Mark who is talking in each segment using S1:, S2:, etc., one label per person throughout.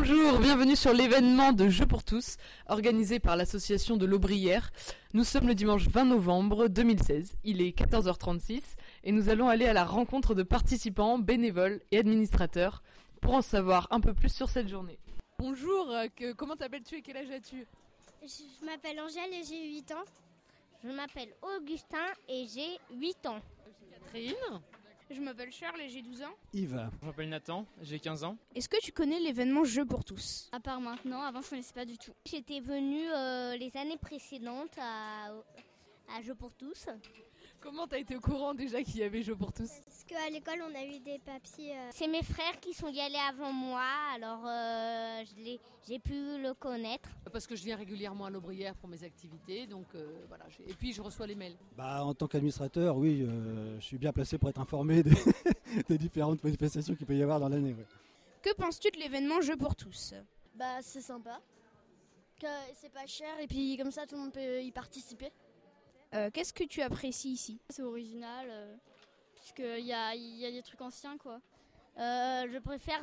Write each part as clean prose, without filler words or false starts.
S1: Bonjour, bienvenue sur l'événement de Jeux pour tous, organisé par l'association de l'Aubrière. Nous sommes le dimanche 20 novembre 2016, il est 14h36 et nous allons aller à la rencontre de participants, bénévoles et administrateurs pour en savoir un peu plus sur cette journée. Bonjour, comment t'appelles-tu et quel âge as-tu ?
S2: Je m'appelle Angèle et j'ai 8 ans.
S3: Je m'appelle Augustin et j'ai 8 ans.
S1: Catherine ?
S4: Je m'appelle Charles et j'ai 12 ans.
S5: Yves.
S6: Je m'appelle Nathan, j'ai 15 ans.
S4: Est-ce que tu connais l'événement Jeux pour tous ?
S2: À part maintenant, avant je connaissais pas du tout.
S3: J'étais venue les années précédentes à Jeux pour tous.
S1: Comment t'as été au courant déjà qu'il y avait Jeux pour tous ?
S2: Parce qu'à l'école on a eu des papiers.
S3: C'est mes frères qui sont y allés avant moi, alors j'ai pu le connaître.
S7: Parce que je viens régulièrement à l'Aubrière pour mes activités, donc voilà. Et puis je reçois les mails.
S5: En tant qu'administrateur, oui, je suis bien placé pour être informé des différentes manifestations qu'il peut y avoir dans l'année. Ouais.
S4: Que penses-tu de l'événement Jeux pour tous ?
S2: C'est sympa. C'est pas cher et puis comme ça tout le monde peut y participer.
S4: Qu'est-ce que tu apprécies ici ?
S2: C'est original, puisqu'il y a des trucs anciens quoi.
S3: Je préfère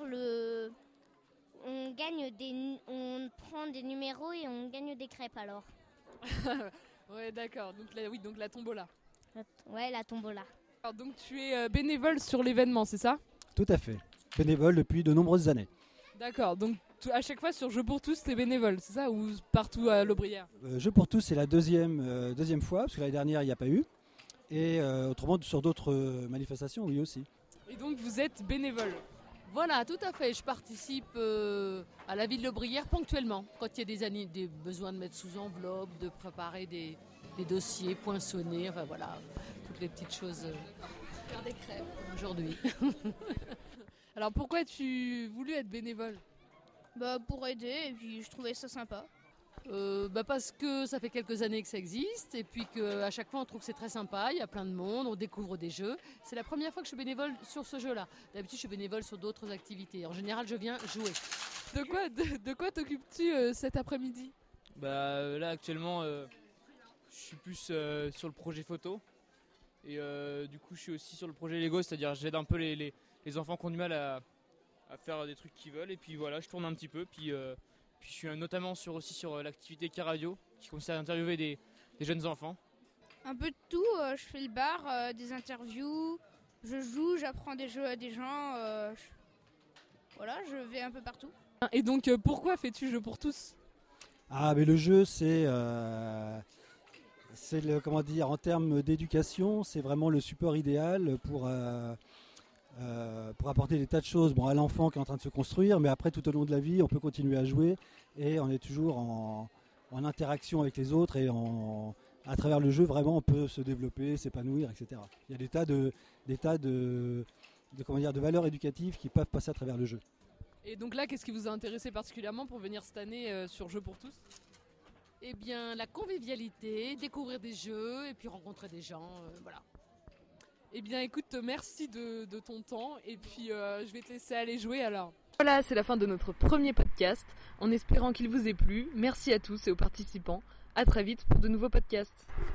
S3: on prend des numéros et on gagne des crêpes alors.
S1: Ouais, d'accord, donc la tombola.
S3: Ouais, la tombola.
S1: Alors, donc tu es bénévole sur l'événement, c'est ça ?
S5: Tout à fait. Bénévole depuis de nombreuses années.
S1: D'accord, donc à chaque fois sur Jeux pour tous, t'es bénévole, c'est ça ? Ou partout à l'Aubrière ?
S5: Jeux pour tous, c'est la deuxième fois, parce que l'année dernière, il n'y a pas eu. Et autrement, sur d'autres manifestations, oui aussi.
S1: Et donc vous êtes bénévole ?
S7: Voilà, tout à fait. Je participe à la ville de l'Aubrière ponctuellement. Quand il y a des besoins de mettre sous enveloppe, de préparer des dossiers, poinçonner, enfin voilà, toutes les petites choses. Faire des crêpes aujourd'hui.
S1: Alors pourquoi as-tu voulu être bénévole ?
S4: Pour aider, et puis je trouvais ça sympa.
S7: Parce que ça fait quelques années que ça existe et puis qu'à chaque fois on trouve que c'est très sympa, il y a plein de monde, on découvre des jeux. C'est la première fois que je suis bénévole sur ce jeu-là. D'habitude je suis bénévole sur d'autres activités. En général je viens jouer.
S1: De quoi t'occupes-tu cet après-midi ?
S6: Là actuellement je suis plus sur le projet photo et du coup je suis aussi sur le projet Lego, c'est-à-dire j'aide un peu les enfants qui ont du mal à faire des trucs qu'ils veulent et puis voilà, je tourne un petit peu puis je suis notamment aussi sur l'activité K-Radio qui consiste à interviewer des jeunes enfants.
S4: Un peu de tout, je fais le bar, des interviews, je joue, j'apprends des jeux à des gens, je vais un peu partout.
S1: Et donc pourquoi fais-tu Jeux pour tous ?
S5: Le jeu, c'est en termes d'éducation, c'est vraiment le support idéal pour apporter des tas de choses à l'enfant qui est en train de se construire, mais après tout au long de la vie on peut continuer à jouer et on est toujours en interaction avec les autres et à travers le jeu vraiment on peut se développer, s'épanouir, etc. Il y a des tas de valeurs éducatives qui peuvent passer à travers le jeu.
S1: Et donc là, qu'est-ce qui vous a intéressé particulièrement pour venir cette année sur Jeux pour tous ?
S7: Eh bien la convivialité, découvrir des jeux et puis rencontrer des gens, voilà.
S1: Eh bien écoute, merci de ton temps et puis je vais te laisser aller jouer alors. Voilà, c'est la fin de notre premier podcast. En espérant qu'il vous ait plu, merci à tous et aux participants. À très vite pour de nouveaux podcasts.